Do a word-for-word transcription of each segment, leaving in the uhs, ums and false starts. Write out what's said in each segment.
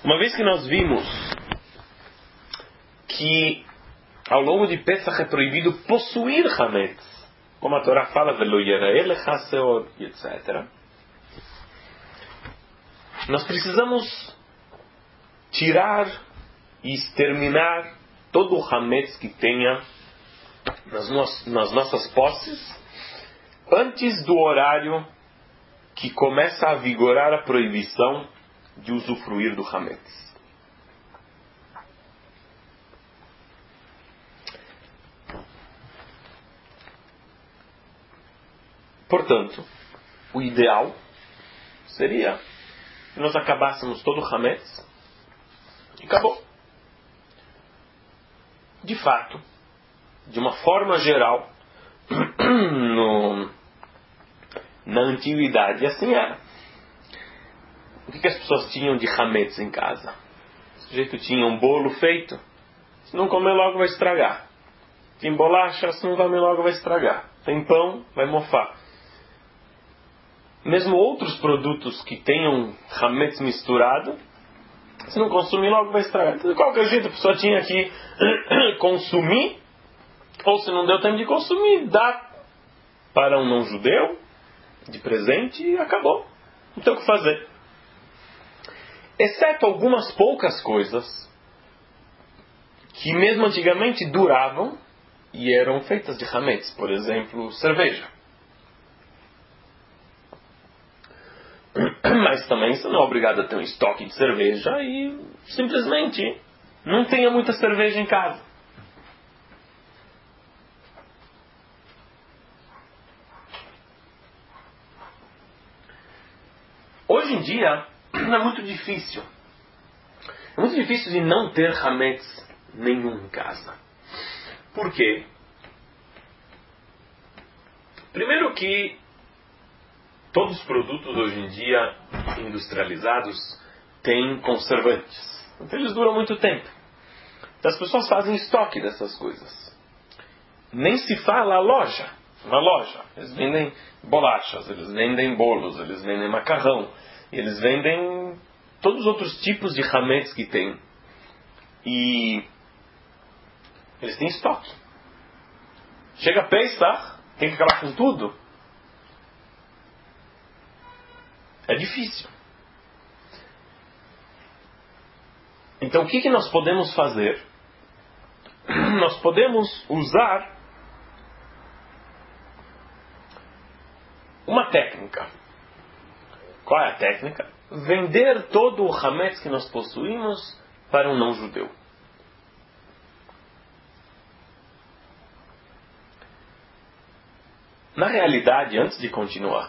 Uma vez que nós vimos que ao longo de Pesach é proibido possuir Hametz, como a Torá fala, Velo Yerae Lecha Seor, etcétera. Nós precisamos tirar e exterminar todo o Hametz que tenha nas, no- nas nossas posses antes do horário que começa a vigorar a proibição de usufruir do Hametz. Portanto, o ideal seria que nós acabássemos todo o Hametz e acabou. De fato, de uma forma geral, no, na antiguidade assim era. O que, que as pessoas tinham de Hametz em casa? O sujeito tinha um bolo feito, se não comer logo vai estragar. Tem bolacha, se não comer logo vai estragar. Tem pão, vai mofar. Mesmo outros produtos que tenham Hametz misturado, se não consumir logo vai estragar. Então, de qualquer jeito a pessoa tinha que consumir, ou se não deu tempo de consumir, dá para um não-judeu de presente e acabou. Não tem o que fazer. Exceto algumas poucas coisas que mesmo antigamente duravam e eram feitas de Hametz. Por exemplo, cerveja. Mas também você não é obrigado a ter um estoque de cerveja e simplesmente não tenha muita cerveja em casa. Hoje em dia é muito difícil. É muito difícil de não ter Hametz nenhum em casa. Por quê? Primeiro que todos os produtos hoje em dia industrializados têm conservantes. Então eles duram muito tempo. Então as pessoas fazem estoque dessas coisas. Nem se fala a loja. Na loja. Eles vendem bolachas, eles vendem bolos, eles vendem macarrão. Eles vendem todos os outros tipos de Hametz que tem. E eles têm estoque. Chega a Pesach, tem que acabar com tudo. É difícil. Então o que, que nós podemos fazer? Nós podemos usar uma técnica. Qual é a técnica? Vender todo o Hametz que nós possuímos para um não-judeu. Na realidade, antes de continuar,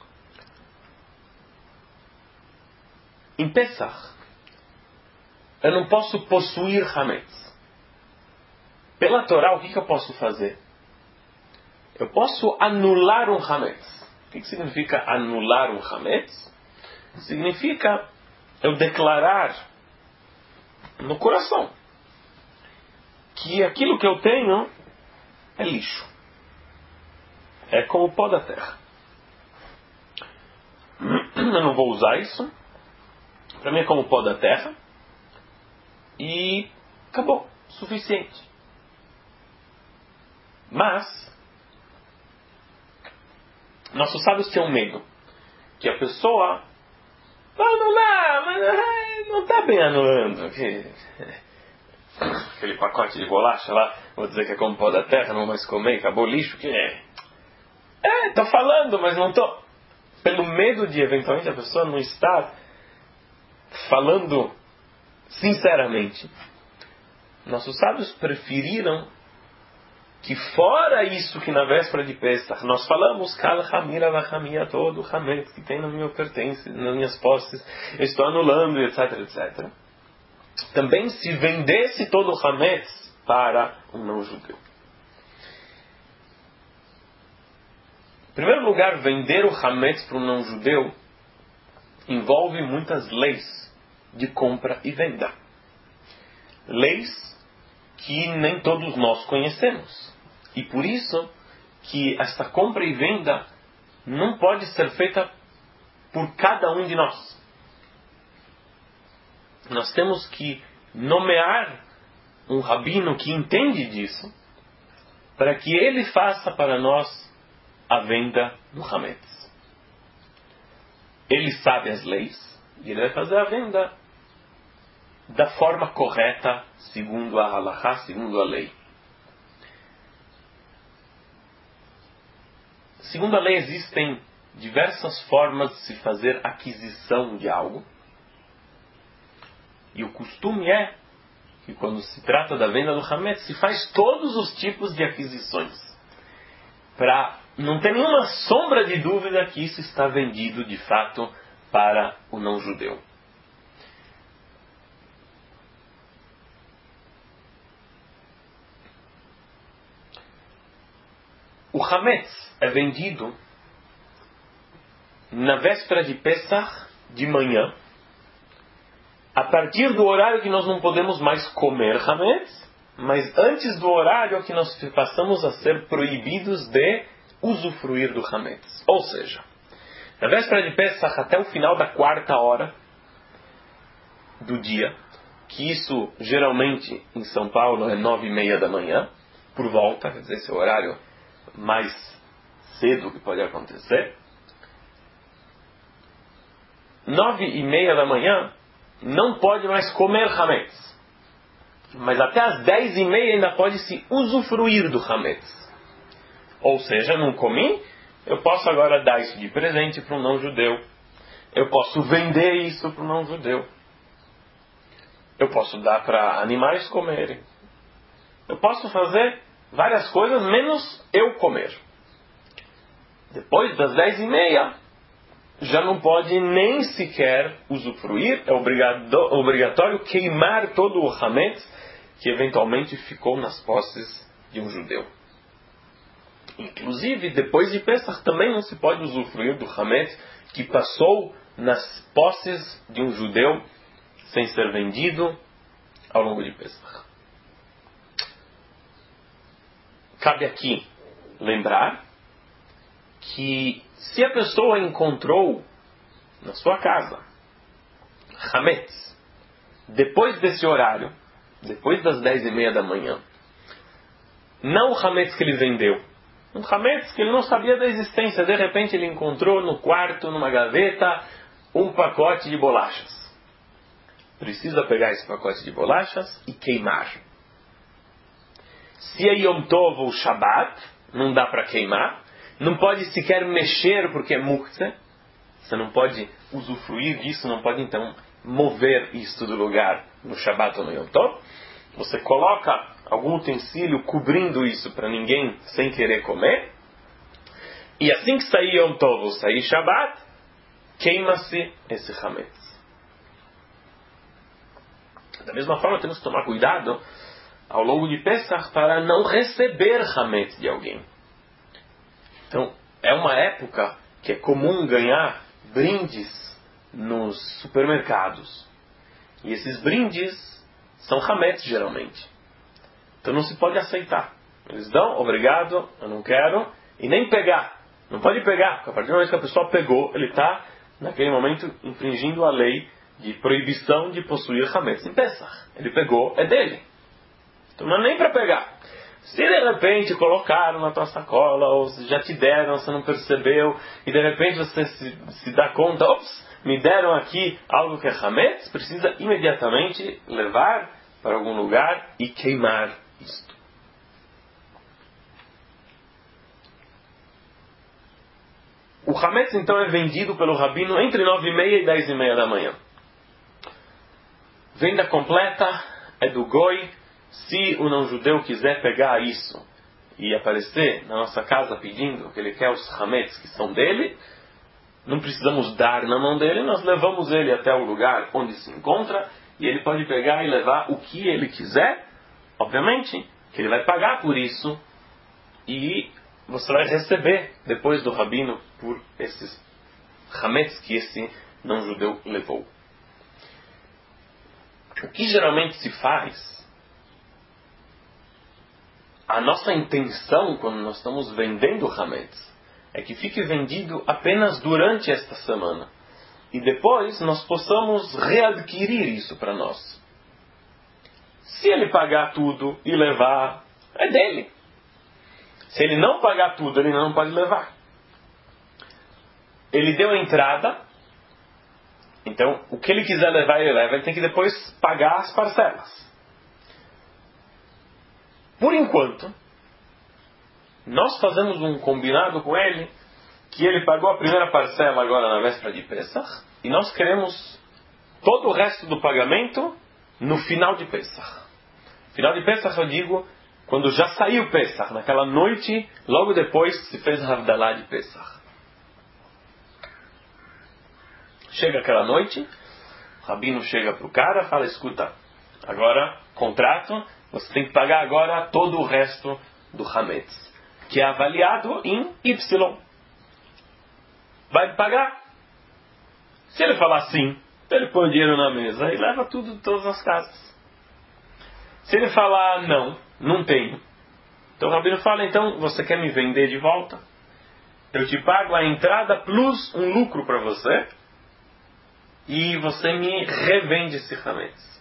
em Pesach, eu não posso possuir Hametz. Pela Torá, o que, que eu posso fazer? Eu posso anular um Hametz. O que, que significa anular um Hametz? Significa eu declarar no coração que aquilo que eu tenho é lixo. É como o pó da terra. Eu não vou usar isso. Para mim é como o pó da terra. E acabou. Suficiente. Mas nossos sábios tinham medo que a pessoa vai anular, mas não está bem anulando. Aquele pacote de bolacha lá, vou dizer que é como pó da terra, não vou mais comer, acabou o lixo. Que é, é, estou falando, mas não estou. Pelo medo de eventualmente a pessoa não estar falando sinceramente. Nossos sábios preferiram que fora isso que na véspera de Pesach nós falamos Kal Hamira Vachamia todo o Hametz que tem no meu pertence, nas minhas posses, eu estou anulando, etc, etcétera. Também se vendesse todo o Hametz para um não-judeu. Em primeiro lugar, vender o Hametz para um não-judeu envolve muitas leis de compra e venda. Leis que nem todos nós conhecemos. E por isso que esta compra e venda não pode ser feita por cada um de nós. nós temos que nomear um rabino que entende disso, para que ele faça para nós a venda do Hametz. Ele sabe as leis, e ele vai fazer a venda da forma correta, segundo a halakha, segundo a lei. Segundo a lei, existem diversas formas de se fazer aquisição de algo. E o costume é que quando se trata da venda do Hametz, se faz todos os tipos de aquisições. Para não ter nenhuma sombra de dúvida que isso está vendido de fato para o não-judeu. O Hametz é vendido na véspera de Pesach, de manhã, a partir do horário que nós não podemos mais comer Hametz, mas antes do horário que nós passamos a ser proibidos de usufruir do Hametz. Ou seja, na véspera de Pesach até o final da quarta hora do dia, que isso geralmente em São Paulo é nove e meia da manhã, por volta, quer dizer, esse é o horário mais cedo que pode acontecer. Nove e meia da manhã não pode mais comer Hametz. Mas até as dez e meia ainda pode se usufruir do Hametz. Ou seja, não comi, eu posso agora dar isso de presente para um não-judeu. Eu posso vender isso para um não-judeu. Eu posso dar para animais comerem. Eu posso fazer várias coisas, menos eu comer. Depois das dez e meia, já não pode nem sequer usufruir. É obrigatório queimar todo o Hametz que eventualmente ficou nas posses de um judeu. Inclusive, depois de Pesach também não se pode usufruir do Hametz que passou nas posses de um judeu sem ser vendido ao longo de Pesach. Cabe aqui lembrar que se a pessoa encontrou na sua casa Hametz depois desse horário, depois das dez e meia da manhã, não o Hametz que ele vendeu, um Hametz que ele não sabia da existência, de repente ele encontrou no quarto, numa gaveta, um pacote de bolachas. Precisa pegar esse pacote de bolachas e queimar. Se é Yom Tov ou Shabbat, não dá para queimar. Não pode sequer mexer porque é muktzeh. Você não pode usufruir disso, não pode então mover isso do lugar no Shabbat ou no Yom Tov. Você coloca algum utensílio cobrindo isso para ninguém sem querer comer. E assim que sair Yom Tov ou sair Shabbat, queima-se esse Hametz. Da mesma forma, temos que tomar cuidado ao longo de Pesach para não receber Hametz de alguém. Então, é uma época que é comum ganhar brindes nos supermercados. E esses brindes são Hametz, geralmente. Então não se pode aceitar. Eles dão, obrigado, eu não quero, e nem pegar. Não pode pegar, porque a partir do momento que a pessoa pegou, ele está, naquele momento, infringindo a lei de proibição de possuir Hametz em Pesach. Ele pegou, é dele. Então não é nem para pegar. Se de repente colocaram na tua sacola, ou já te deram, você não percebeu, e de repente você se, se dá conta, ops, me deram aqui algo que é Hametz, precisa imediatamente levar para algum lugar e queimar isto. O Hametz então é vendido pelo rabino entre nove e meia e dez e meia da manhã. Venda completa é do Goi. Se o não-judeu quiser pegar isso e aparecer na nossa casa pedindo que ele quer os Hametz que são dele, não precisamos dar na mão dele, nós levamos ele até o lugar onde se encontra e ele pode pegar e levar o que ele quiser, obviamente, que ele vai pagar por isso e você vai receber depois do rabino por esses Hametz que esse não-judeu levou. O que geralmente se faz, a nossa intenção quando nós estamos vendendo Hametz é que fique vendido apenas durante esta semana. e depois nós possamos readquirir isso para nós. Se ele pagar tudo e levar, é dele. Se ele não pagar tudo, ele não pode levar. Ele deu a entrada, então o que ele quiser levar, ele leva. Ele tem que depois pagar as parcelas. Por enquanto, nós fazemos um combinado com ele, que ele pagou a primeira parcela agora na véspera de Pesach, e nós queremos todo o resto do pagamento no final de Pesach. Final de Pesach eu digo, quando já saiu Pesach, naquela noite, logo depois que se fez a Havdalah de Pesach. Chega aquela noite, o rabino chega para o cara e fala, escuta, agora, contrato, você tem que pagar agora todo o resto do Hametz, que é avaliado em Y. Vai pagar? Se ele falar sim, ele põe o dinheiro na mesa e leva tudo de todas as casas. Se ele falar não, não tenho, então o rabino fala, então você quer me vender de volta? Eu te pago a entrada plus um lucro para você e você me revende esse Hametz.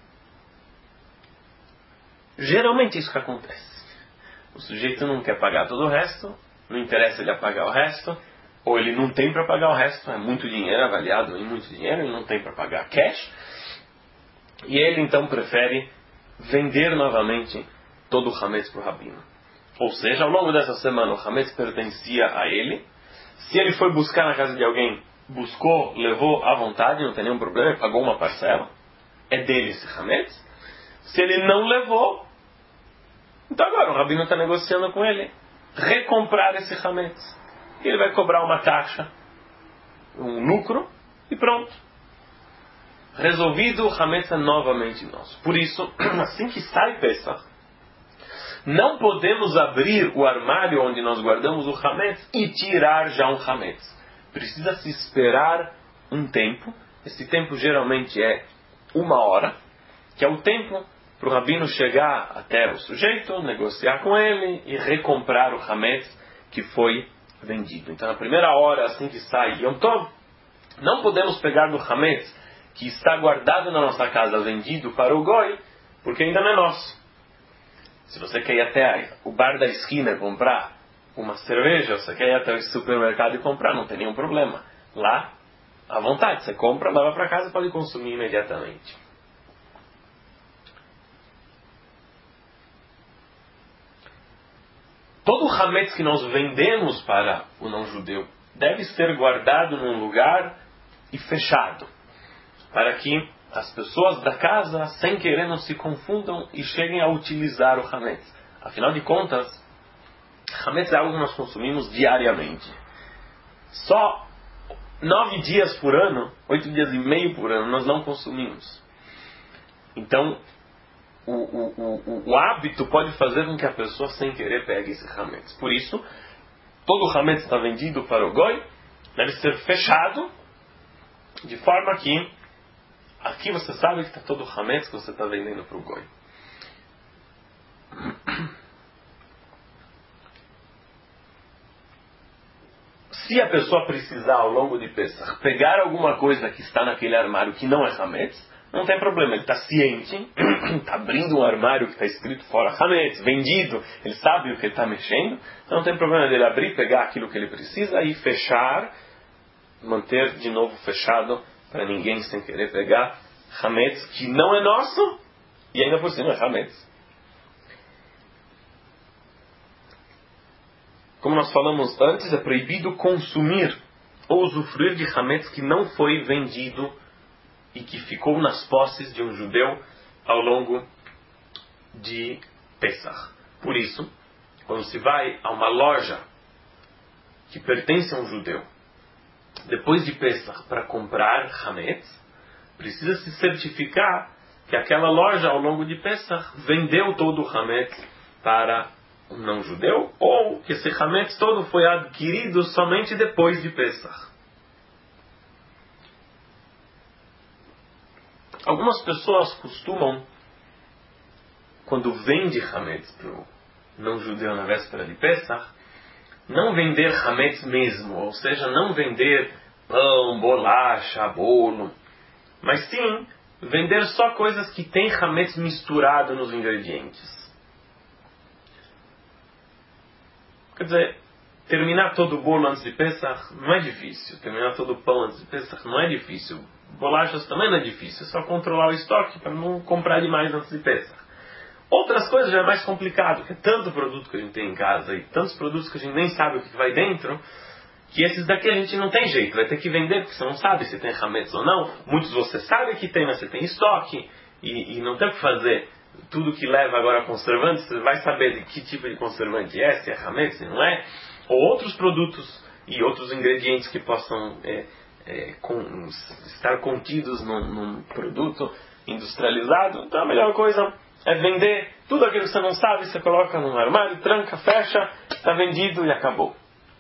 Geralmente isso que acontece. O sujeito não quer pagar todo o resto, não interessa ele pagar o resto, ou ele não tem para pagar o resto, é muito dinheiro, avaliado em muito dinheiro, ele não tem para pagar cash, e ele então prefere vender novamente todo o Hametz para o rabino. Ou seja, ao longo dessa semana o Hametz pertencia a ele. Se ele foi buscar na casa de alguém, buscou, levou à vontade, não tem nenhum problema, pagou uma parcela, é dele esse Hametz. Se ele não levou, então agora o rabino está negociando com ele recomprar esse Hametz. Ele vai cobrar uma taxa, um lucro, e pronto. Resolvido, o Hametz é novamente nosso. Por isso, assim que sai Pesach, não podemos abrir o armário onde nós guardamos o Hametz e tirar já um Hametz. Precisa se esperar um tempo. Esse tempo geralmente é uma hora, que é o tempo para o rabino chegar até o sujeito, negociar com ele e recomprar o Hametz que foi vendido. Então, na primeira hora, assim que sai Yom Tov, não podemos pegar do Hametz que está guardado na nossa casa, vendido para o Goi, porque ainda não é nosso. Se você quer ir até o bar da esquina comprar uma cerveja, você quer ir até o supermercado e comprar, não tem nenhum problema. Lá, à vontade, você compra, leva para casa e pode consumir imediatamente. Todo o Hametz que nós vendemos para o não-judeu deve ser guardado num lugar e fechado, para que as pessoas da casa, sem querer, não se confundam e cheguem a utilizar o Hametz. Afinal de contas, Hametz é algo que nós consumimos diariamente. Só nove dias por ano, oito dias e meio por ano, nós não consumimos. Então, o, o, o, o hábito pode fazer com que a pessoa, sem querer, pegue esse Hametz. Por isso, todo o Hametz está vendido para o Goi, deve ser fechado, de forma que aqui você sabe que está todo o Hametz que você está vendendo para o Goi. Se a pessoa precisar, ao longo de Pesach, pegar alguma coisa que está naquele armário que não é Hametz, não tem problema, ele está ciente, está abrindo um armário que está escrito fora Hametz, vendido, ele sabe o que ele está mexendo, então não tem problema dele abrir, pegar aquilo que ele precisa e fechar, manter de novo fechado, para ninguém sem querer pegar Hametz que não é nosso, e ainda por cima é Hametz. Como nós falamos antes, é proibido consumir ou usufruir de Hametz que não foi vendido e que ficou nas posses de um judeu ao longo de Pesach. Por isso, quando se vai a uma loja que pertence a um judeu, depois de Pesach, para comprar Hametz, precisa se certificar que aquela loja ao longo de Pesach vendeu todo o Hametz para um não-judeu, ou que esse Hametz todo foi adquirido somente depois de Pesach. Algumas pessoas costumam, quando vende Hametz para o não-judeu na véspera de Pesach, não vender Hametz mesmo, ou seja, não vender pão, bolacha, bolo. Mas sim, vender só coisas que têm hametz misturado nos ingredientes. Quer dizer, terminar todo o bolo antes de Pesach não é difícil. Terminar todo o pão antes de Pesach não é difícil. Bolachas também não é difícil. É só controlar o estoque para não comprar demais antes de Pesach. Outras coisas já é mais complicado, porque é tanto produto que a gente tem em casa e tantos produtos que a gente nem sabe o que vai dentro, que esses daqui a gente não tem jeito. Vai ter que vender, porque você não sabe se tem hametz ou não. Muitos você sabe que tem, mas você tem estoque e, e não tem o que fazer. Tudo que leva agora a conservante, você vai saber de que tipo de conservante é, se é hametz, se não é. Ou outros produtos e outros ingredientes que possam é, é, com, estar contidos num, num produto industrializado. Então a melhor coisa é vender tudo aquilo que você não sabe, você coloca num armário, tranca, fecha, está vendido e acabou.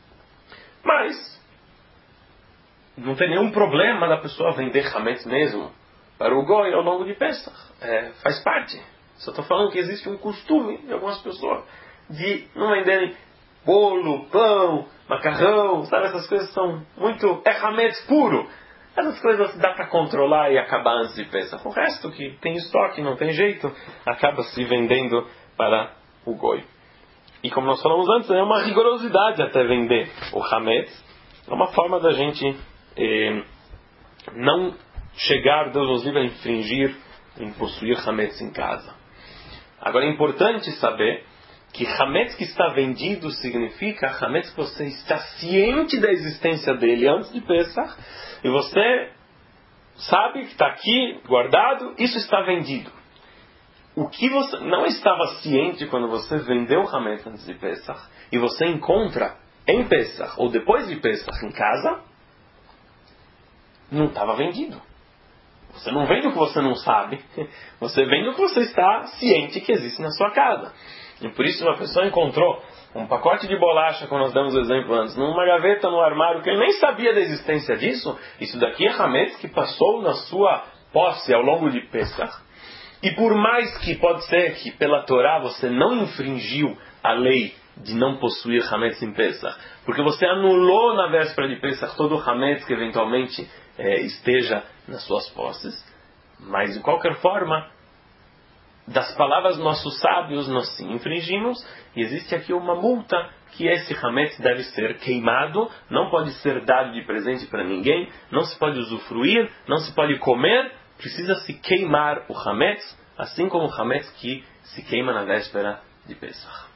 Mas não tem nenhum problema da pessoa vender hametz mesmo para o goi ao longo de Pesach. É, faz parte. Só estou falando que existe um costume de algumas pessoas de não venderem bolo, pão, macarrão, sabe? Essas coisas são muito... é hametz puro. Essas coisas dá para controlar e acabar antes de Pesach. O resto que tem estoque, não tem jeito, acaba se vendendo para o goi. E como nós falamos antes, é uma rigorosidade até vender o hametz. É uma forma da gente eh, não chegar, Deus nos livre, a infringir, em possuir hametz em casa. Agora é importante saber que hametz que está vendido significa hametz que você está ciente da existência dele antes de Pesach, e você sabe que está aqui guardado, isso está vendido. O que você não estava ciente quando você vendeu o hametz antes de Pesach, e você encontra em Pesach, ou depois de Pesach em casa, não estava vendido. Você não vende o que você não sabe, você vende o que você está ciente que existe na sua casa. E por isso uma pessoa encontrou um pacote de bolacha, como nós damos o exemplo antes, numa gaveta, no armário, que ele nem sabia da existência disso. Isso daqui é hametz que passou na sua posse ao longo de Pesach. E por mais que pode ser que pela Torá você não infringiu a lei de não possuir hametz em Pesach, porque você anulou na véspera de Pesach todo o hametz que eventualmente é, esteja nas suas posses, mas de qualquer forma, das palavras dos nossos sábios nós sim infringimos, e existe aqui uma multa, que esse hametz deve ser queimado, não pode ser dado de presente para ninguém, não se pode usufruir, não se pode comer, precisa se queimar o hametz, assim como o hametz que se queima na véspera de Pesach.